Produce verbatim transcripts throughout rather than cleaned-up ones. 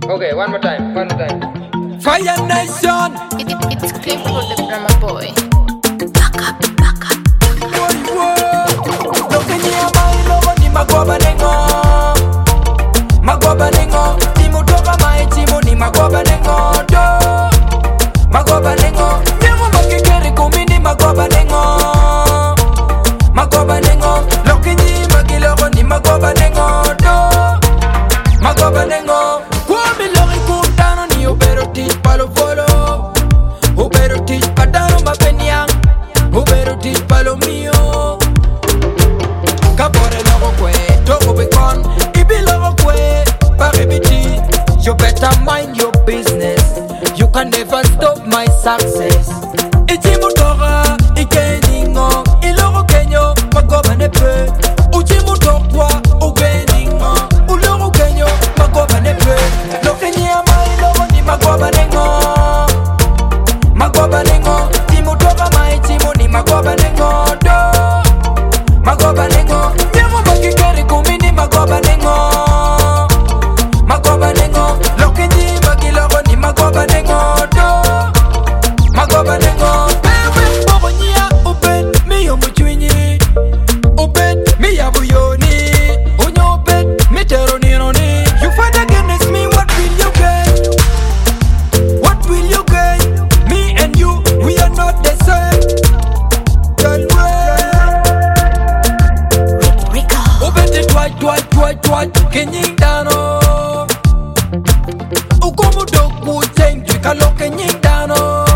Okay, one more time, one more time. Fire Nation. It, it, it's clip for the drama boy. Back up, back up. Boy, boy. Lo que ni amai lo ni magoba nengo. Magoba nengo. Ni mutoka mai timu ni magoba nengo. Do. Magoba nengo. Nemo makikeri kumi ni magoba nengo. Magoba nengo. Lo que ni magilo ni magoba nengo. Do. Magoba nengo. Kwami lori kuntano ni ubero teach palo follow. Ubero teach patano mapeniang. Ubero teach palo mio. Kapore logo kwe, toko bekon. Ibi logo kwe, parebiti. You better mind your business. You can never stop my success. Iti mutora, ikeningo. Iloro kenyo, magoba nepe. Uchi mutokwa, ugeningo. Uloro kenyo, magoba nepe. Lokenye amai logo ni magoba nengo. Magoba nengo. Timutoka mai timu ni magoba nengo. Do. Magoba nengo. Nemo makikeri kumi ni magoba nengo. Magoba nengo. Lokenye magilogo ni magoba nengo. Do. Magoba nengo. Pewe bobo nyia open mi yomuchwinyi. Open mi yabuyoni. Unyo open mi teronironi. You fight against me, what will you get? What will you get? Me and you, we are not the same. Girl, Rico. open it white, white, white, white. Kenying dano. Ukomu doku cheng, twika lo kenying dano.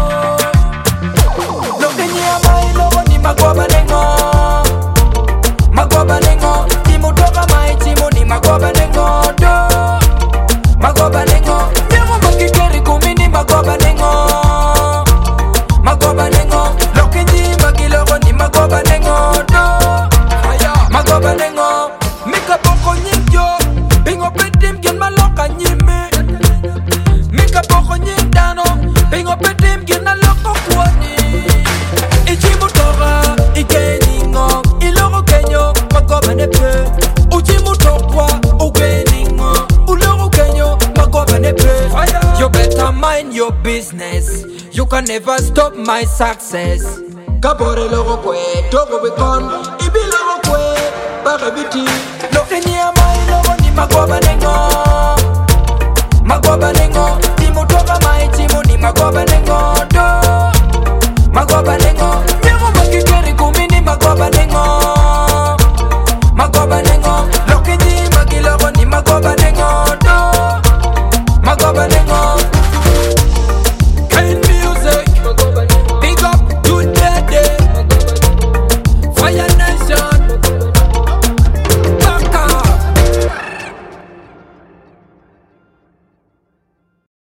Lo kenyi amai logo ni magoba nengo. Magoba nengo. Timu toka mai timu ni magoba nengo. Do. Magoba nengo. Nemo makikeri kumi ni magoba nengo. Magoba nengo. Lo kenyi magilogo ni magoba nengo. Do. Magoba nengo. Mika poko nyingyo. Bingo petim gen maloka nyime. Mika poko nyingdano. Bingo petim gen aloko kwani. Ichi mutora, ikeningo. Iloro kenyo, magoba nepe. Uchi mutokwa, ugeningo. Uloro kenyo, magoba nepe. You better mind your business. You can never stop my success. Kabore logo kwe, togo bekon. Ibi logo kwe, parebiti. Lo kenye amai logo ni magoba nengo.